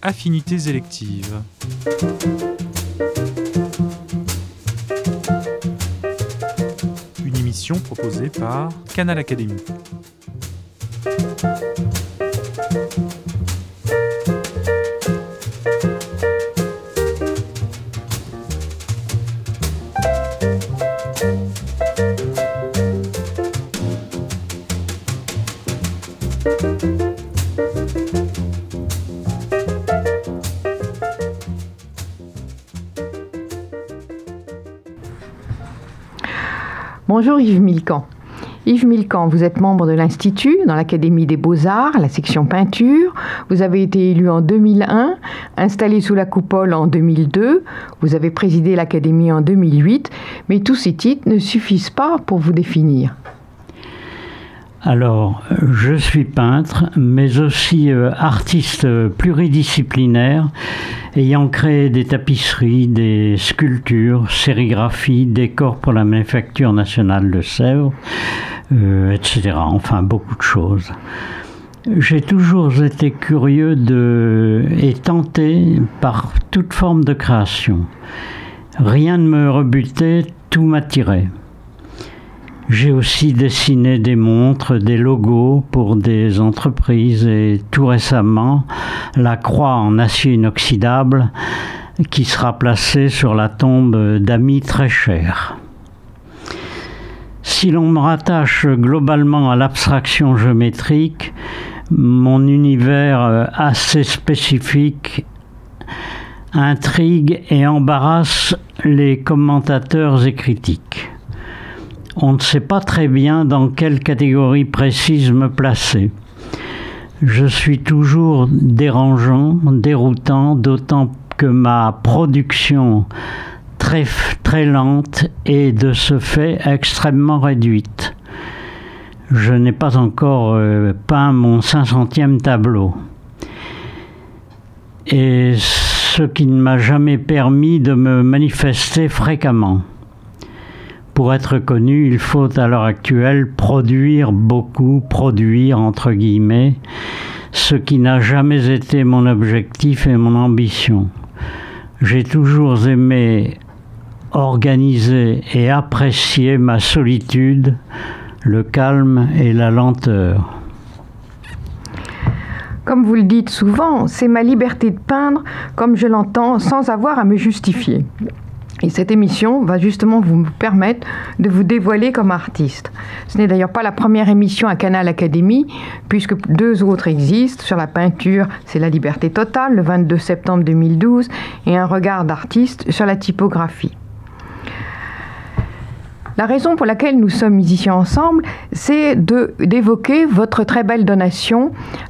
Affinités électives. Une émission proposée par Canal Académie. Bonjour Yves Milcan. Yves Milcan, vous êtes membre de l'Institut dans l'Académie des Beaux-Arts, la section peinture. Vous avez été élu en 2001, installé sous la coupole en 2002. Vous avez présidé l'Académie en 2008. Mais tous ces titres ne suffisent pas pour vous définir. Alors, je suis peintre, mais aussi artiste pluridisciplinaire, ayant créé des tapisseries, des sculptures, sérigraphies, décors pour la Manufacture nationale de Sèvres, etc. Enfin, beaucoup de choses. J'ai toujours été curieux et tenté par toute forme de création. Rien ne me rebutait, tout m'attirait. J'ai aussi dessiné des montres, des logos pour des entreprises et tout récemment, la croix en acier inoxydable qui sera placée sur la tombe d'amis très chers. Si l'on me rattache globalement à l'abstraction géométrique, mon univers assez spécifique intrigue et embarrasse les commentateurs et critiques. On ne sait pas très bien dans quelle catégorie précise me placer. Je suis toujours dérangeant, déroutant, d'autant que ma production très lente est de ce fait extrêmement réduite. Je n'ai pas encore peint mon 500e tableau. Et ce qui ne m'a jamais permis de me manifester fréquemment. Pour être connu, il faut à l'heure actuelle produire beaucoup, produire entre guillemets, ce qui n'a jamais été mon objectif et mon ambition. J'ai toujours aimé organiser et apprécier ma solitude, le calme et la lenteur. Comme vous le dites souvent, c'est ma liberté de peindre comme je l'entends, sans avoir à me justifier. Et cette émission va justement vous permettre de vous dévoiler comme artiste. Ce n'est d'ailleurs pas la première émission à Canal Académie, puisque 2 autres existent. Sur la peinture, c'est La Liberté totale, le 22 septembre 2012, et Un regard d'artiste sur la typographie. La raison pour laquelle nous sommes ici ensemble, c'est d'évoquer votre très belle donation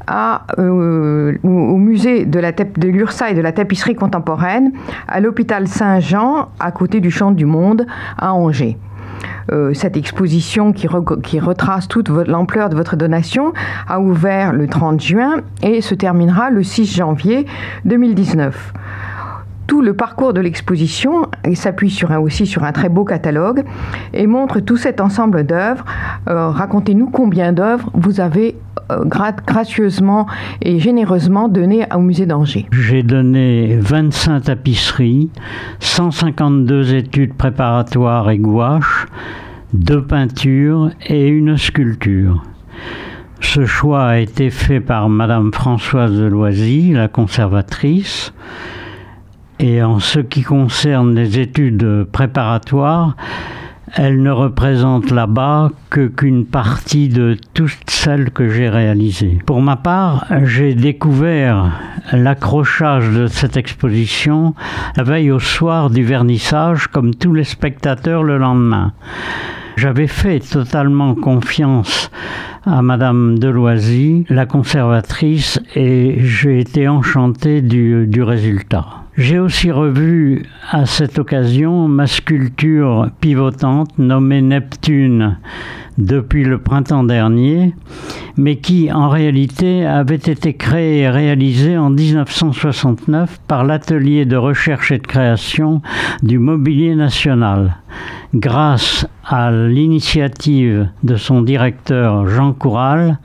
au musée de l'URSA et de la tapisserie contemporaine, à l'hôpital Saint-Jean, à côté du Champ du Monde, à Angers. Cette exposition qui retrace toute l'ampleur de votre donation a ouvert le 30 juin et se terminera le 6 janvier 2019. Tout le parcours de l'exposition s'appuie aussi sur un très beau catalogue et montre tout cet ensemble d'œuvres. Racontez-nous combien d'œuvres vous avez gracieusement et généreusement données au musée d'Angers. J'ai donné 25 tapisseries, 152 études préparatoires et gouaches, 2 peintures et une sculpture. Ce choix a été fait par Madame Françoise Deloisy, la conservatrice. Et en ce qui concerne les études préparatoires, elles ne représentent là-bas qu'une partie de toutes celles que j'ai réalisées. Pour ma part, j'ai découvert l'accrochage de cette exposition la veille au soir du vernissage, comme tous les spectateurs le lendemain. J'avais fait totalement confiance à Madame Deloisy, la conservatrice, et j'ai été enchanté du résultat. J'ai aussi revu à cette occasion ma sculpture pivotante nommée Neptune depuis le printemps dernier, mais qui en réalité avait été créée et réalisée en 1969 par l'atelier de recherche et de création du Mobilier National, grâce à l'initiative de son directeur Jean Coural,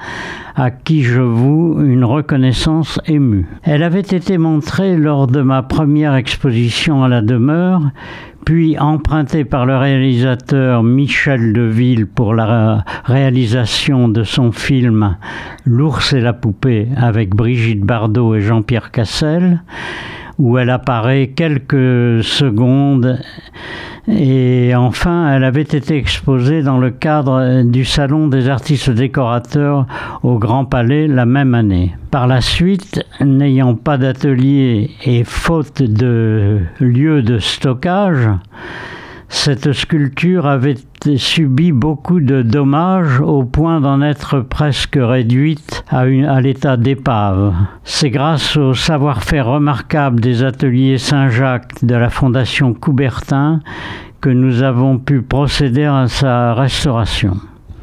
à qui je voue une reconnaissance émue. Elle avait été montrée lors de ma première exposition à la Demeure, puis empruntée par le réalisateur Michel Deville pour la réalisation de son film « L'ours et la poupée » avec Brigitte Bardot et Jean-Pierre Cassel, où elle apparaît quelques secondes. Et enfin, elle avait été exposée dans le cadre du Salon des artistes décorateurs au Grand Palais la même année. Par la suite, n'ayant pas d'atelier et faute de lieu de stockage, cette sculpture avait subi beaucoup de dommages au point d'en être presque réduite à l'état d'épave. C'est grâce au savoir-faire remarquable des ateliers Saint-Jacques de la Fondation Coubertin que nous avons pu procéder à sa restauration.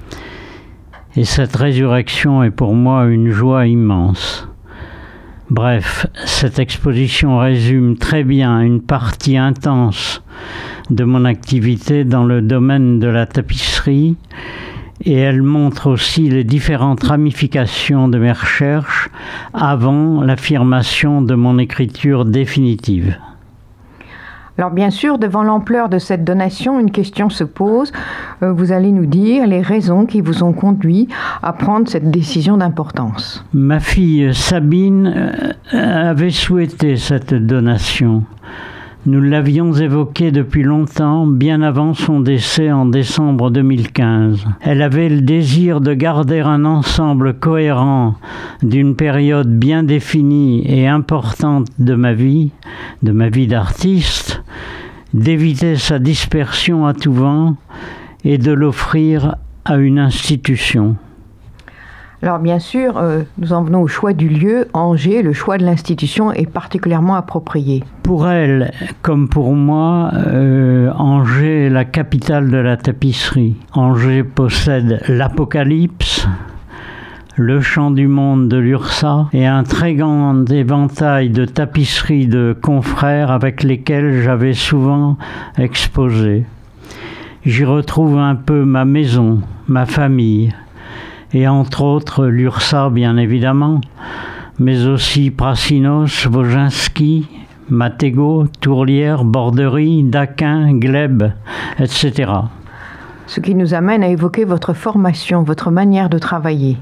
Et cette résurrection est pour moi une joie immense. Bref, cette exposition résume très bien une partie intense de mon activité dans le domaine de la tapisserie et elle montre aussi les différentes ramifications de mes recherches avant l'affirmation de mon écriture définitive. Alors bien sûr, devant l'ampleur de cette donation, une question se pose. Vous allez nous dire les raisons qui vous ont conduit à prendre cette décision d'importance. Ma fille Sabine avait souhaité cette donation. Nous l'avions évoquée depuis longtemps, bien avant son décès en décembre 2015. Elle avait le désir de garder un ensemble cohérent d'une période bien définie et importante de ma vie d'artiste, d'éviter sa dispersion à tout vent et de l'offrir à une institution. Alors bien sûr, nous en venons au choix du lieu. Angers, le choix de l'institution est particulièrement approprié. Pour elle, comme pour moi, Angers est la capitale de la tapisserie. Angers possède l'Apocalypse, le Chant du Monde de l'URSA et un très grand éventail de tapisseries de confrères avec lesquels j'avais souvent exposé. J'y retrouve un peu ma maison, ma famille, et entre autres l'URSA bien évidemment, mais aussi Prassinos, Wozinski, Mattego, Tourlière, Borderie, Daquin, Gleb, etc. Ce qui nous amène à évoquer votre formation, votre manière de travailler.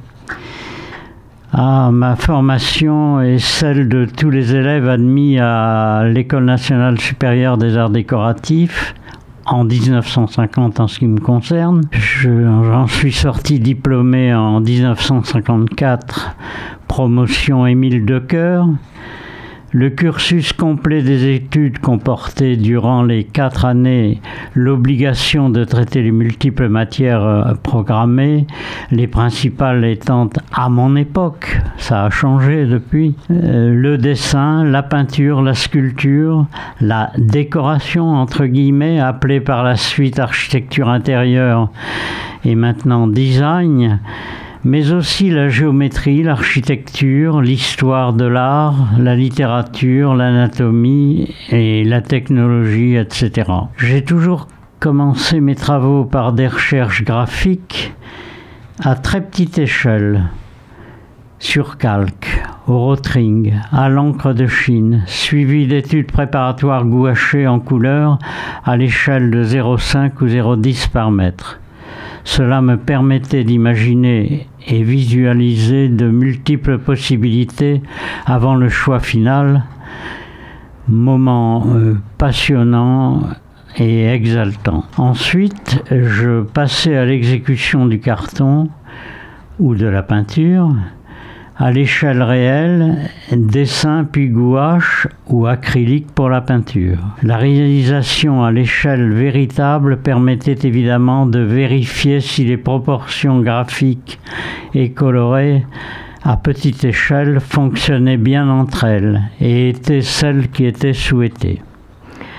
Ma formation est celle de tous les élèves admis à l'École nationale supérieure des arts décoratifs, en 1950 en ce qui me concerne. J'en suis sorti diplômé en 1954, promotion Émile Decoeur. Le cursus complet des études comportait durant les 4 années l'obligation de traiter les multiples matières programmées, les principales étant, à mon époque, ça a changé depuis, le dessin, la peinture, la sculpture, la décoration, entre guillemets, appelée par la suite architecture intérieure et maintenant design, mais aussi la géométrie, l'architecture, l'histoire de l'art, la littérature, l'anatomie et la technologie, etc. J'ai toujours commencé mes travaux par des recherches graphiques à très petite échelle, sur calque, au Rotring, à l'encre de Chine, suivi d'études préparatoires gouachées en couleur à l'échelle de 0,5 ou 0,10 par mètre. Cela me permettait d'imaginer et visualiser de multiples possibilités avant le choix final, moment passionnant et exaltant. Ensuite, je passais à l'exécution du carton ou de la peinture, à l'échelle réelle, dessin puis gouache ou acrylique pour la peinture. La réalisation à l'échelle véritable permettait évidemment de vérifier si les proportions graphiques et colorées à petite échelle fonctionnaient bien entre elles et étaient celles qui étaient souhaitées.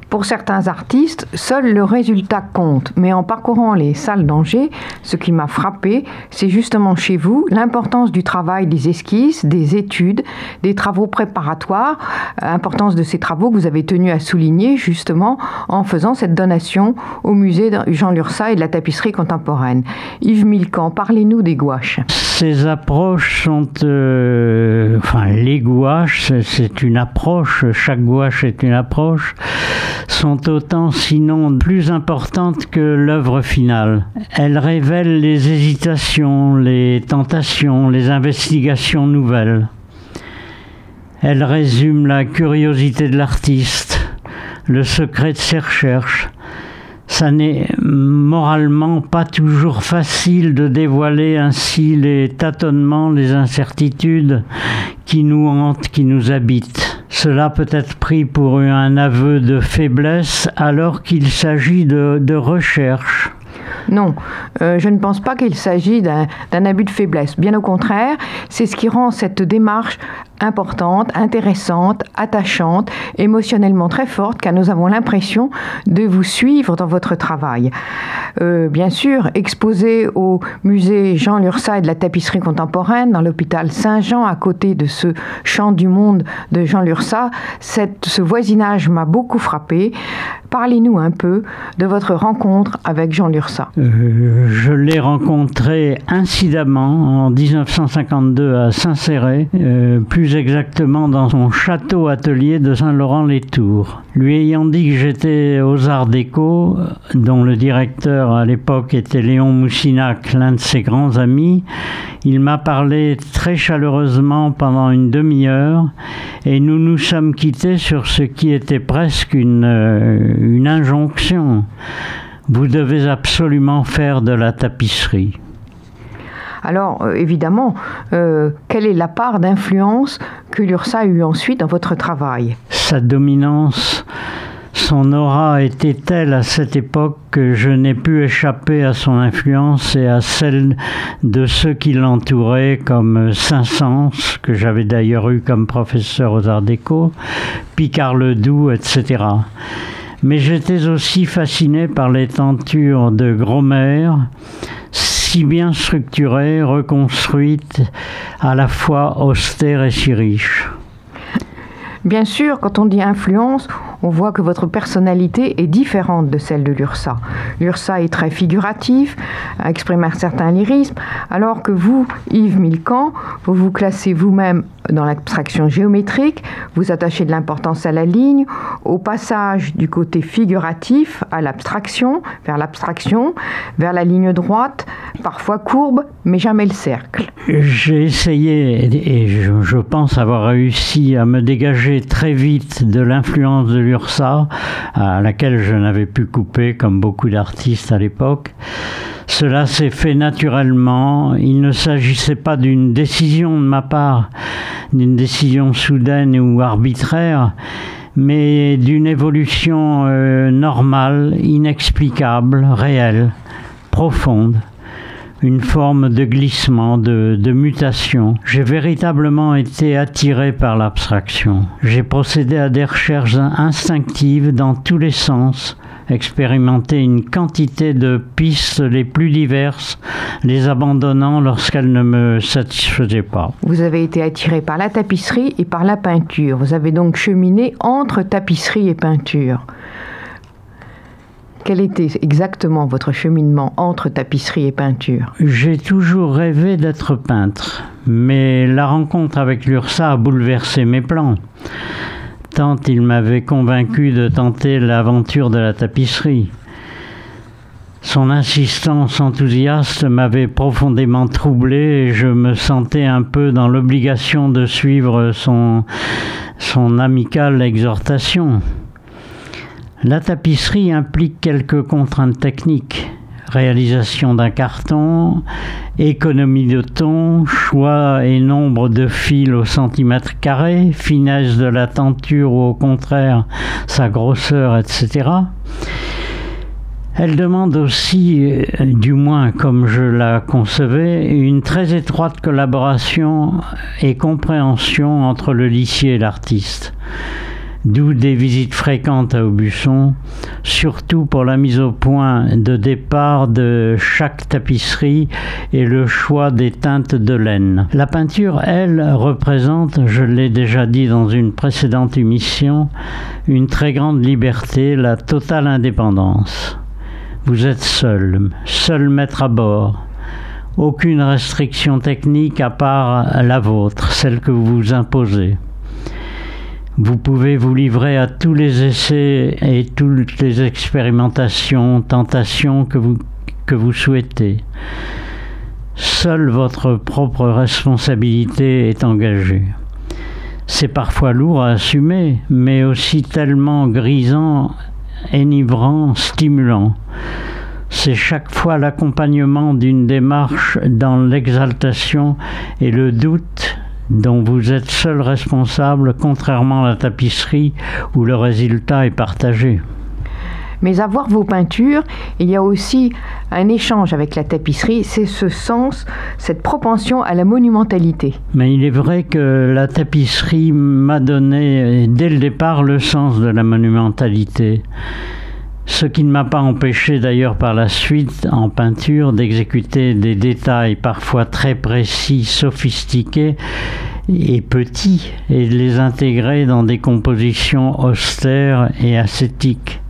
Pour certains artistes, seul le résultat compte. Mais en parcourant les salles d'Angers, ce qui m'a frappé, c'est justement chez vous l'importance du travail des esquisses, des études, des travaux préparatoires, importance de ces travaux que vous avez tenu à souligner justement en faisant cette donation au musée Jean Lurçat et de la tapisserie contemporaine. Yves Milquant, parlez-nous des gouaches. Ces approches sont... les gouaches, c'est une approche, chaque gouache est une approche, sont autant sinon plus importantes que l'œuvre finale. Elles révèlent les hésitations, les tentations, les investigations nouvelles. Elles résument la curiosité de l'artiste, le secret de ses recherches. Ça n'est moralement pas toujours facile de dévoiler ainsi les tâtonnements, les incertitudes qui nous hantent, qui nous habitent. Cela peut être pris pour un aveu de faiblesse alors qu'il s'agit de recherche. Non, je ne pense pas qu'il s'agit d'un abus de faiblesse. Bien au contraire, c'est ce qui rend cette démarche importante, intéressante, attachante, émotionnellement très forte, car nous avons l'impression de vous suivre dans votre travail. Bien sûr, exposé au musée Jean Lurçat et de la tapisserie contemporaine, dans l'hôpital Saint-Jean, à côté de ce Chant du Monde de Jean Lurçat, ce voisinage m'a beaucoup frappé. Parlez-nous un peu de votre rencontre avec Jean Lurçat. Je l'ai rencontré incidemment en 1952 à Saint-Céré, plus exactement dans son château-atelier de Saint-Laurent-les-Tours. Lui ayant dit que j'étais aux Arts Déco, dont le directeur à l'époque était Léon Moussinac, l'un de ses grands amis, il m'a parlé très chaleureusement pendant une demi-heure et nous nous sommes quittés sur ce qui était presque une injonction. Vous devez absolument faire de la tapisserie. Alors, évidemment, quelle est la part d'influence que Lurçat a eue ensuite dans votre travail ? Sa dominance, son aura était telle à cette époque que je n'ai pu échapper à son influence et à celle de ceux qui l'entouraient, comme Saint-Saëns, que j'avais d'ailleurs eu comme professeur aux Arts Déco, Picard-Ledoux, etc. Mais j'étais aussi fasciné par les tentures de Gromer, si bien structurées, reconstruites, à la fois austères et si riches. Bien sûr, quand on dit influence, on voit que votre personnalité est différente de celle de Lurçat. Lurçat est très figuratif, exprime un certain lyrisme, alors que vous, Yves Milquant, vous vous classez vous-même dans l'abstraction géométrique, vous attachez de l'importance à la ligne, au passage du côté figuratif à l'abstraction, vers la ligne droite, parfois courbe, mais jamais le cercle. J'ai essayé, et je pense avoir réussi à me dégager très vite de l'influence de Lurçat, à laquelle je n'avais pu couper comme beaucoup d'artistes à l'époque. Cela s'est fait naturellement. Il ne s'agissait pas d'une décision de ma part, d'une décision soudaine ou arbitraire, mais d'une évolution normale, inexplicable, réelle, profonde. Une forme de glissement, de mutation. J'ai véritablement été attiré par l'abstraction. J'ai procédé à des recherches instinctives dans tous les sens, expérimenté une quantité de pistes les plus diverses, les abandonnant lorsqu'elles ne me satisfaisaient pas. Vous avez été attiré par la tapisserie et par la peinture. Vous avez donc cheminé entre tapisserie et peinture. Quel était exactement votre cheminement entre tapisserie et peinture ? J'ai toujours rêvé d'être peintre, mais la rencontre avec Lurçat a bouleversé mes plans. Tant il m'avait convaincu de tenter l'aventure de la tapisserie. Son insistance enthousiaste m'avait profondément troublé et je me sentais un peu dans l'obligation de suivre son amicale exhortation. La tapisserie implique quelques contraintes techniques. Réalisation d'un carton, économie de ton, choix et nombre de fils au centimètre carré, finesse de la tenture ou au contraire sa grosseur, etc. Elle demande aussi, du moins comme je la concevais, une très étroite collaboration et compréhension entre le licier et l'artiste. d'où des visites fréquentes à Aubusson, surtout pour la mise au point de départ de chaque tapisserie et le choix des teintes de laine. La peinture, elle, représente, je l'ai déjà dit dans une précédente émission, une très grande liberté, la totale indépendance. Vous êtes seul maître à bord. Aucune restriction technique à part la vôtre, celle que vous vous imposez. Vous pouvez vous livrer à tous les essais et toutes les expérimentations, tentations que vous souhaitez. Seule votre propre responsabilité est engagée. C'est parfois lourd à assumer, mais aussi tellement grisant, enivrant, stimulant. C'est chaque fois l'accompagnement d'une démarche dans l'exaltation et le doute dont vous êtes seul responsable, contrairement à la tapisserie où le résultat est partagé. Mais à voir vos peintures, il y a aussi un échange avec la tapisserie, c'est ce sens, cette propension à la monumentalité. Mais il est vrai que la tapisserie m'a donné dès le départ le sens de la monumentalité. Ce qui ne m'a pas empêché d'ailleurs par la suite en peinture d'exécuter des détails parfois très précis, sophistiqués et petits et de les intégrer dans des compositions austères et ascétiques.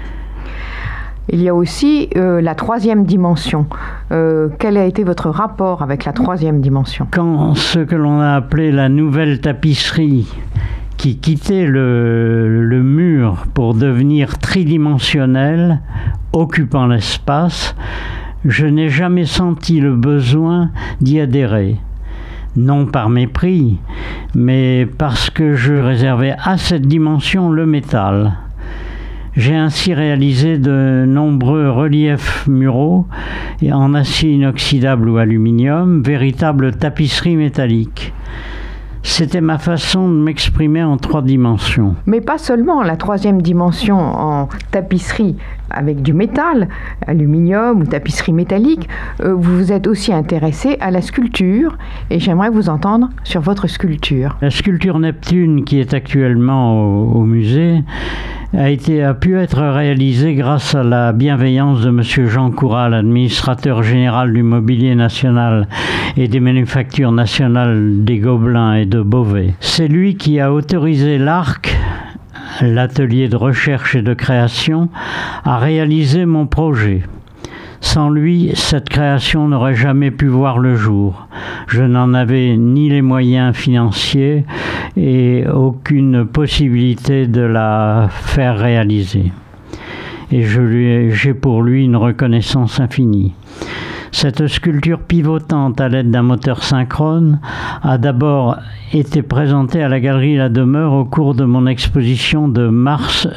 Il y a aussi la troisième dimension. Quel a été votre rapport avec la troisième dimension ? Quand ce que l'on a appelé la nouvelle tapisserie, qui quittait le mur pour devenir tridimensionnel, occupant l'espace, je n'ai jamais senti le besoin d'y adhérer. Non par mépris, mais parce que je réservais à cette dimension le métal. J'ai ainsi réalisé de nombreux reliefs muraux en acier inoxydable ou aluminium, véritables tapisseries métalliques. C'était ma façon de m'exprimer en 3 dimensions. Mais pas seulement la troisième dimension en tapisserie avec du métal, aluminium ou tapisserie métallique, vous vous êtes aussi intéressé à la sculpture et j'aimerais vous entendre sur votre sculpture. La sculpture Neptune qui est actuellement au musée a pu être réalisée grâce à la bienveillance de M. Jean Coural, administrateur général du mobilier national et des manufactures nationales des Gobelins et de Beauvais. C'est lui qui a autorisé l'ARC, l'atelier de recherche et de création, à réaliser mon projet. Sans lui, cette création n'aurait jamais pu voir le jour. Je n'en avais ni les moyens financiers et aucune possibilité de la faire réaliser. Et j'ai pour lui une reconnaissance infinie. Cette sculpture pivotante à l'aide d'un moteur synchrone a d'abord été présentée à la Galerie La Demeure au cours de mon exposition de mars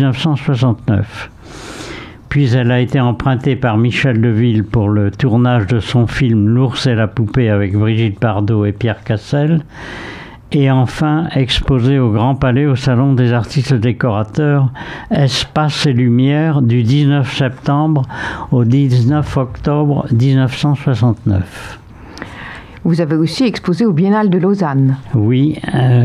1969. Puis elle a été empruntée par Michel Deville pour le tournage de son film L'ours et la poupée avec Brigitte Bardot et Pierre Cassel. Et enfin exposée au Grand Palais au Salon des artistes décorateurs, Espace et Lumière du 19 septembre au 19 octobre 1969. Vous avez aussi exposé au Biennale de Lausanne. Oui,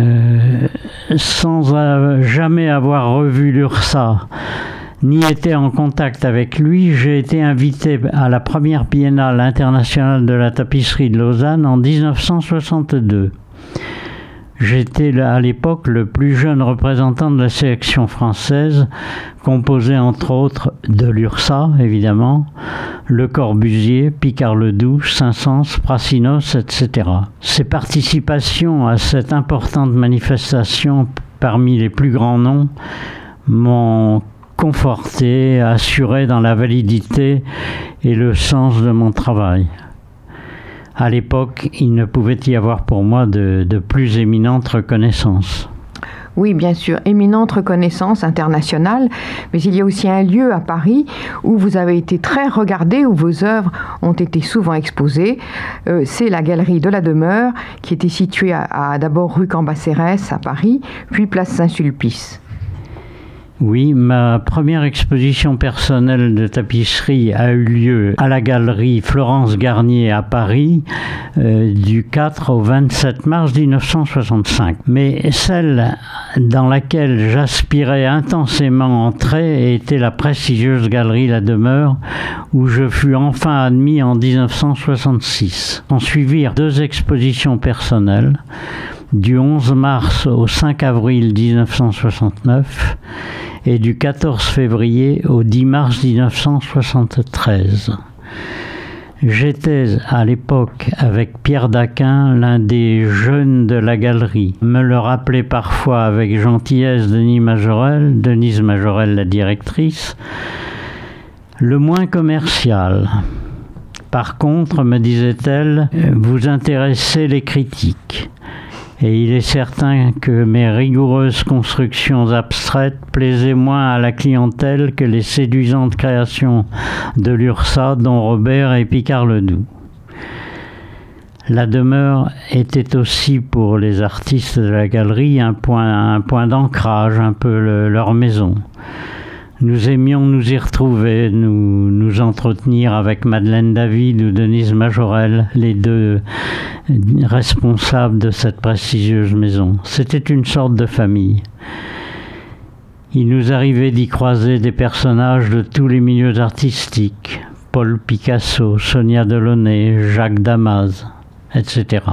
sans jamais avoir revu l'URSA, ni été en contact avec lui, j'ai été invité à la première Biennale internationale de la tapisserie de Lausanne en 1962. J'étais à l'époque le plus jeune représentant de la sélection française, composée entre autres de l'URSA, évidemment, Le Corbusier, Picard-Ledoux, Saint-Saëns, Prassinos, etc. Ces participations à cette importante manifestation parmi les plus grands noms m'ont conforté, assuré dans la validité et le sens de mon travail. À l'époque, il ne pouvait y avoir pour moi de plus éminente reconnaissance. Oui, bien sûr, éminente reconnaissance internationale, mais il y a aussi un lieu à Paris où vous avez été très regardé, où vos œuvres ont été souvent exposées. C'est la Galerie de la Demeure, qui était située d'abord rue Cambacérès à Paris, puis place Saint-Sulpice. Oui, ma première exposition personnelle de tapisserie a eu lieu à la galerie Florence Garnier à Paris du 4 au 27 mars 1965. Mais celle dans laquelle j'aspirais intensément entrer était la prestigieuse galerie La Demeure, où je fus enfin admis en 1966. En suivirent 2 expositions personnelles, du 11 mars au 5 avril 1969 et du 14 février au 10 mars 1973. J'étais à l'époque avec Pierre Daquin, l'un des jeunes de la galerie. Me le rappelait parfois avec gentillesse Denise Majorel la directrice, le moins commercial. Par contre, me disait-elle, vous intéressez les critiques. Et il est certain que mes rigoureuses constructions abstraites plaisaient moins à la clientèle que les séduisantes créations de l'URSA, dont Robert et Picard-Ledoux. La Demeure était aussi pour les artistes de la galerie un point d'ancrage, un peu leur maison. Nous aimions nous y retrouver, nous entretenir avec Madeleine David ou Denise Majorel, les 2 responsables de cette prestigieuse maison. C'était une sorte de famille. Il nous arrivait d'y croiser des personnages de tous les milieux artistiques, Paul Picasso, Sonia Delaunay, Jacques Damas, etc.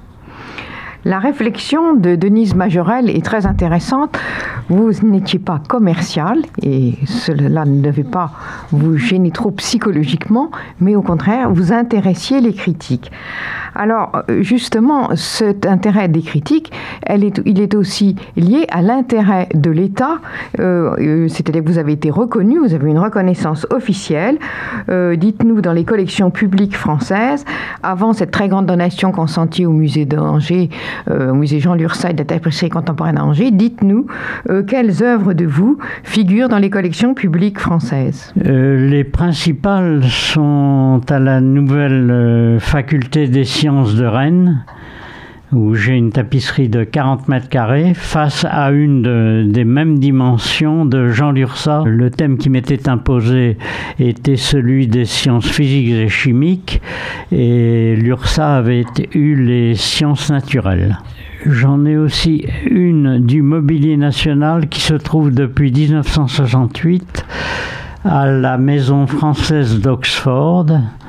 La réflexion de Denise Majorel est très intéressante. Vous n'étiez pas commercial et cela ne devait pas vous gêner trop psychologiquement, mais au contraire, vous intéressiez les critiques. Alors, justement, cet intérêt des critiques, il est aussi lié à l'intérêt de l'État, c'est-à-dire que vous avez été reconnu, vous avez une reconnaissance officielle. Dites-nous, dans les collections publiques françaises, avant cette très grande donation consentie au musée d'Angers, au musée Jean Lurçat de la tapisserie contemporaine à Angers, dites-nous quelles œuvres de vous figurent dans les collections publiques françaises. Les principales sont à la nouvelle faculté des sciences de Rennes, où j'ai une tapisserie de 40 mètres carrés face à une des mêmes dimensions de Jean Lurçat. Le thème qui m'était imposé était celui des sciences physiques et chimiques, et Lurçat avait eu les sciences naturelles. J'en ai aussi une du mobilier national qui se trouve depuis 1968 à la Maison française d'Oxford.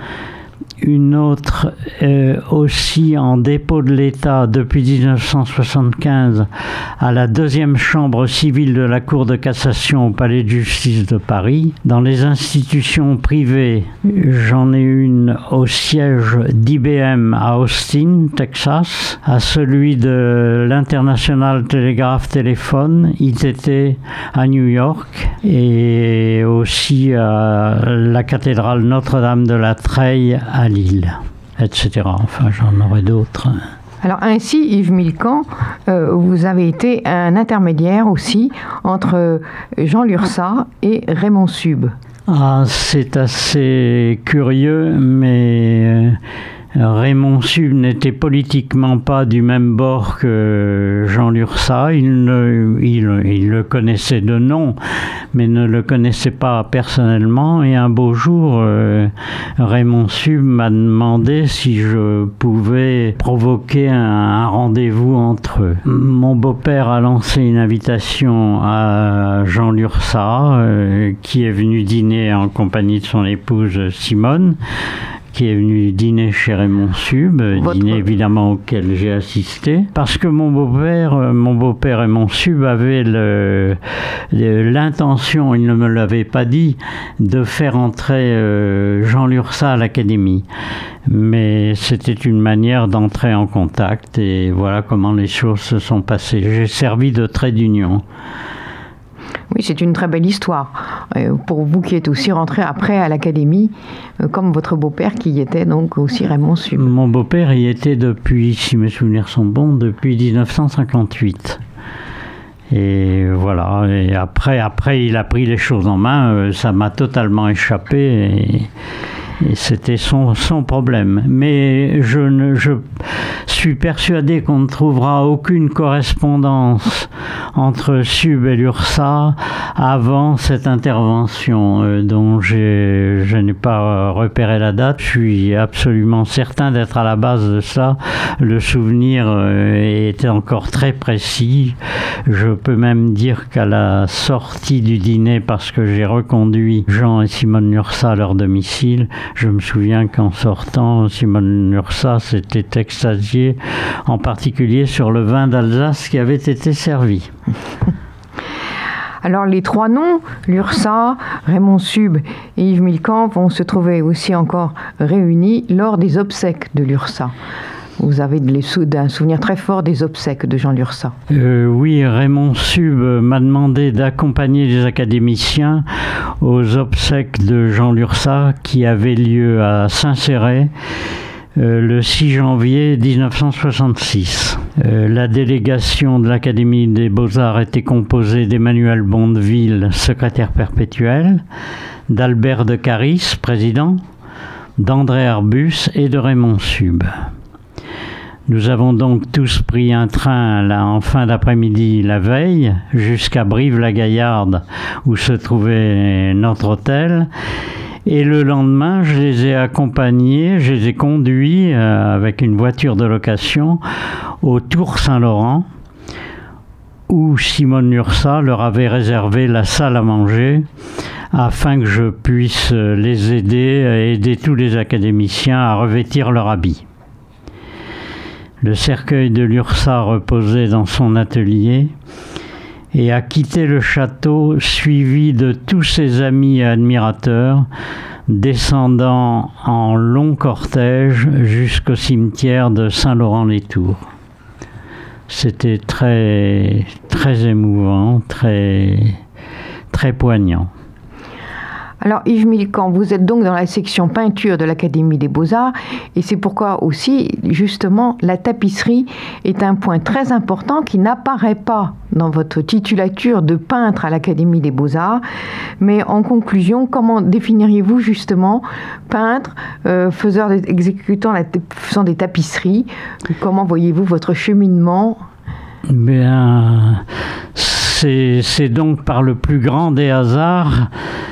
Une autre aussi en dépôt de l'État depuis 1975 à la 2e chambre civile de la Cour de cassation au Palais de justice de Paris. Dans les institutions privées, j'en ai une au siège d'IBM à Austin, Texas, à celui de l'International Telegraph Telephone, ITT, à New York, et aussi à la cathédrale Notre-Dame de la Treille à Lille, etc. Enfin, j'en aurai d'autres. Alors ainsi, Yves Milquant, vous avez été un intermédiaire aussi entre Jean Lurçat et Raymond Sub. Ah, c'est assez curieux, mais Raymond Sub n'était politiquement pas du même bord que Jean Lurçat. Il le connaissait de nom, mais ne le connaissait pas personnellement. Et un beau jour, Raymond Sub m'a demandé si je pouvais provoquer un rendez-vous entre eux. Mon beau-père a lancé une invitation à Jean Lurçat, qui est venu dîner en compagnie de son épouse Simone, qui est venu dîner chez Raymond Sub, dîner évidemment auquel j'ai assisté, parce que mon beau-père Raymond Sub avait l'intention, il ne me l'avait pas dit, de faire entrer Jean Lurçat à l'Académie. Mais c'était une manière d'entrer en contact, et voilà comment les choses se sont passées. J'ai servi de trait d'union. Oui, c'est une très belle histoire. Pour vous qui êtes aussi rentré après à l'Académie, comme votre beau-père qui y était donc aussi Raymond Sub. Mon beau-père y était depuis, si mes souvenirs sont bons, depuis 1958. Et voilà, et après il a pris les choses en main, ça m'a totalement échappé et c'était son problème. Mais je suis persuadé qu'on ne trouvera aucune correspondance entre SUB et l'URSA avant cette intervention dont je n'ai pas repéré la date. Je suis absolument certain d'être à la base de ça. Le souvenir était encore très précis. Je peux même dire qu'à la sortie du dîner, parce que j'ai reconduit Jean et Simone Lursa à leur domicile, je me souviens qu'en sortant, Simone Lursa s'était extasiée, en particulier sur le vin d'Alsace qui avait été servi. Alors les trois noms, Lursa, Raymond Sub et Yves Milquant, vont se trouver aussi encore réunis lors des obsèques de Lursa. Vous avez un souvenir très fort des obsèques de Jean Lursa. Oui, Raymond Sub m'a demandé d'accompagner les académiciens aux obsèques de Jean Lursa qui avaient lieu à Saint-Céré le 6 janvier 1966. La délégation de l'Académie des Beaux-Arts était composée d'Emmanuel Bondeville, secrétaire perpétuel, d'Albert de Caris, président, d'André Arbus et de Raymond Sub. Nous avons donc tous pris un train en fin d'après-midi la veille jusqu'à Brive-la-Gaillarde où se trouvait notre hôtel. Et le lendemain, je les ai accompagnés, je les ai conduits avec une voiture de location au Tour Saint-Laurent où Simone Lursa leur avait réservé la salle à manger afin que je puisse les aider tous les académiciens à revêtir leur habit. Le cercueil de Lursa reposait dans son atelier et a quitté le château suivi de tous ses amis et admirateurs, descendant en long cortège jusqu'au cimetière de Saint-Laurent-les-Tours. C'était très, très émouvant, très, très poignant. Alors Yves Milquant, vous êtes donc dans la section peinture de l'Académie des Beaux-Arts et c'est pourquoi aussi, justement, la tapisserie est un point très important qui n'apparaît pas dans votre titulature de peintre à l'Académie des Beaux-Arts. Mais en conclusion, comment définiriez-vous justement peintre, faisant des tapisseries? Comment voyez-vous votre cheminement? Bien, c'est donc par le plus grand des hasards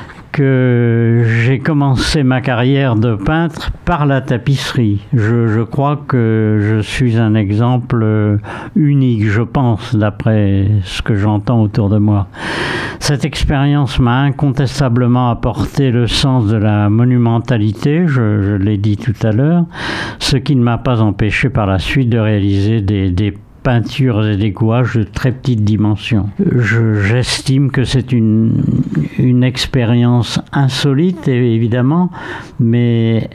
que j'ai commencé ma carrière de peintre par la tapisserie. Je crois que je suis un exemple unique, je pense, d'après ce que j'entends autour de moi. Cette expérience m'a incontestablement apporté le sens de la monumentalité, je l'ai dit tout à l'heure, ce qui ne m'a pas empêché par la suite de réaliser des peintures et des gouaches de très petite dimension. J'estime que c'est une expérience insolite, évidemment, mais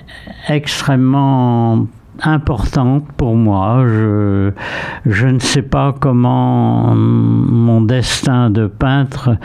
extrêmement importante pour moi. Je ne sais pas comment mon destin de peintre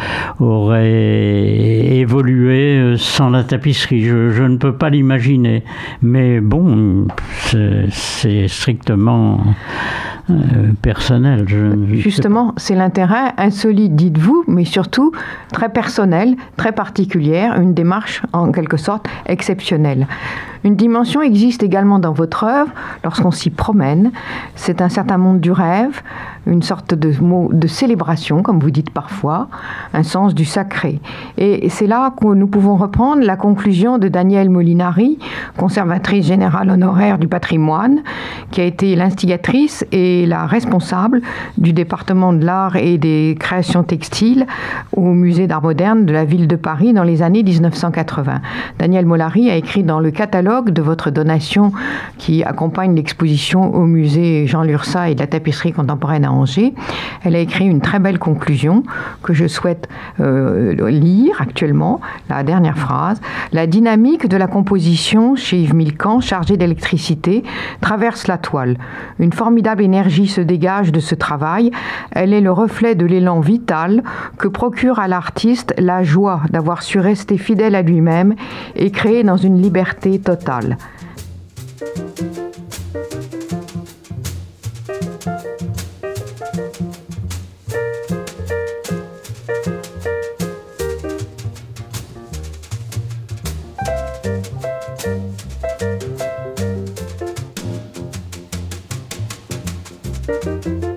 aurait évolué sans la tapisserie. Je ne peux pas l'imaginer. Mais bon, c'est strictement personnel. Justement, c'est l'intérêt insolite, dites-vous, mais surtout très personnel, très particulière, une démarche en quelque sorte exceptionnelle. Une dimension existe également dans votre œuvre lorsqu'on s'y promène. C'est un certain monde du rêve, une sorte de célébration, comme vous dites parfois, un sens du sacré. Et c'est là que nous pouvons reprendre la conclusion de Danielle Molinari, conservatrice générale honoraire du patrimoine, qui a été l'instigatrice et la responsable du département de l'art et des créations textiles au musée d'art moderne de la ville de Paris dans les années 1980. Danielle Molinari a écrit dans le catalogue de votre donation qui accompagne l'exposition au musée Jean Lursa et de la tapisserie contemporaine à Angers. Elle a écrit une très belle conclusion que je souhaite lire actuellement, la dernière phrase. La dynamique de la composition chez Yves Milquant, chargée d'électricité, traverse la toile. Une formidable énergie se dégage de ce travail. Elle est le reflet de l'élan vital que procure à l'artiste la joie d'avoir su rester fidèle à lui-même et créer dans une liberté totale. Thank you.